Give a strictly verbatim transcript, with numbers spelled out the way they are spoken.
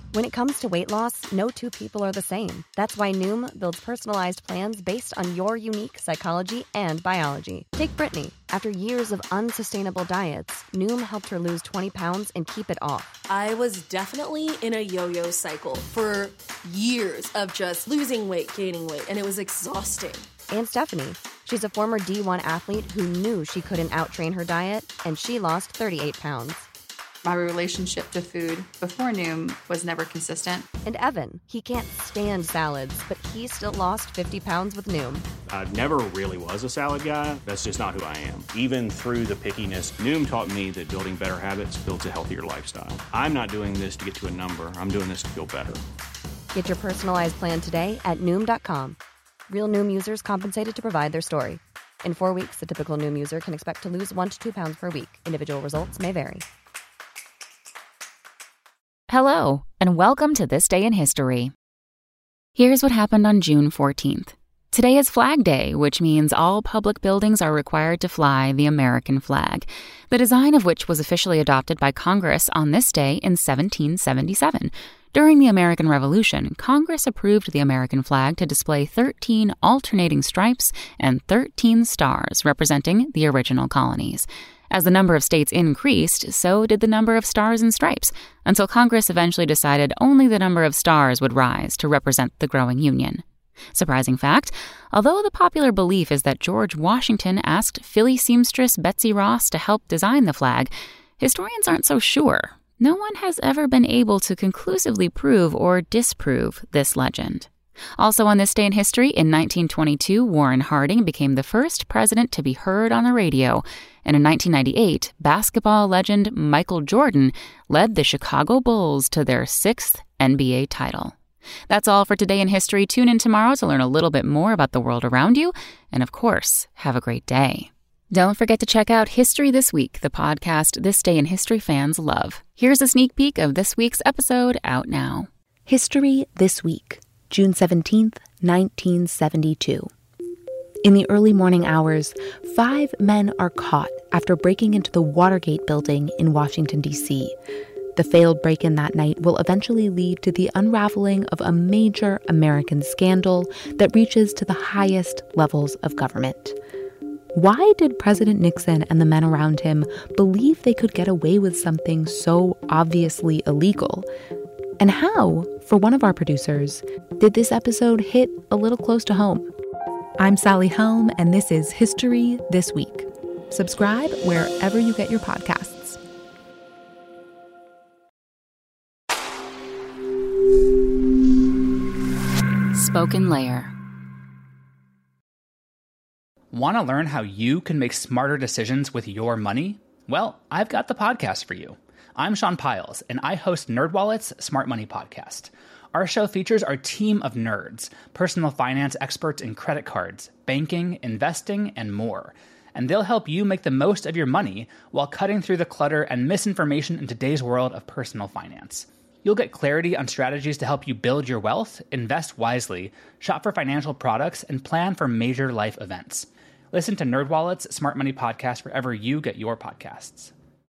When it comes to weight loss, no two people are the same. That's why Noom builds personalized plans based on your unique psychology and biology. Take Brittany. After years of unsustainable diets, Noom helped her lose twenty pounds and keep it off. I was definitely in a yo-yo cycle for years of just losing weight, gaining weight, and it was exhausting. And Stephanie. She's a former D one athlete who knew she couldn't outtrain her diet, and she lost thirty-eight pounds. My relationship to food before Noom was never consistent. And Evan, he can't stand salads, but he still lost fifty pounds with Noom. I never really was a salad guy. That's just not who I am. Even through the pickiness, Noom taught me that building better habits builds a healthier lifestyle. I'm not doing this to get to a number. I'm doing this to feel better. Get your personalized plan today at Noom dot com. Real Noom users compensated to provide their story. In four weeks, the typical Noom user can expect to lose one to two pounds per week. Individual results may vary. Hello, and welcome to This Day in History. Here's what happened on June fourteenth. Today is Flag Day, which means all public buildings are required to fly the American flag, the design of which was officially adopted by Congress on this day in seventeen seventy-seven. During the American Revolution, Congress approved the American flag to display thirteen alternating stripes and thirteen stars representing the original colonies. As the number of states increased, so did the number of stars and stripes, until Congress eventually decided only the number of stars would rise to represent the growing Union. Surprising fact, although the popular belief is that George Washington asked Philly seamstress Betsy Ross to help design the flag, historians aren't so sure. No one has ever been able to conclusively prove or disprove this legend. Also on this day in history, in nineteen twenty-two, Warren Harding became the first president to be heard on the radio. And in nineteen ninety-eight, basketball legend Michael Jordan led the Chicago Bulls to their sixth N B A title. That's all for Today in History. Tune in tomorrow to learn a little bit more about the world around you. And of course, have a great day. Don't forget to check out History This Week, the podcast This Day in History fans love. Here's a sneak peek of this week's episode out now. History This Week, June seventeenth, nineteen seventy-two. In the early morning hours, five men are caught after breaking into the Watergate building in Washington, D C. The failed break-in that night will eventually lead to the unraveling of a major American scandal that reaches to the highest levels of government. Why did President Nixon and the men around him believe they could get away with something so obviously illegal? And how, for one of our producers, did this episode hit a little close to home? I'm Sally Helm, and this is History This Week. Subscribe wherever you get your podcasts. Spoken Layer. Want to learn how you can make smarter decisions with your money? Well, I've got the podcast for you. I'm Sean Piles, and I host NerdWallet's Smart Money Podcast. Our show features our team of nerds, personal finance experts in credit cards, banking, investing, and more. And they'll help you make the most of your money while cutting through the clutter and misinformation in today's world of personal finance. You'll get clarity on strategies to help you build your wealth, invest wisely, shop for financial products, and plan for major life events. Listen to NerdWallet's Smart Money Podcast wherever you get your podcasts.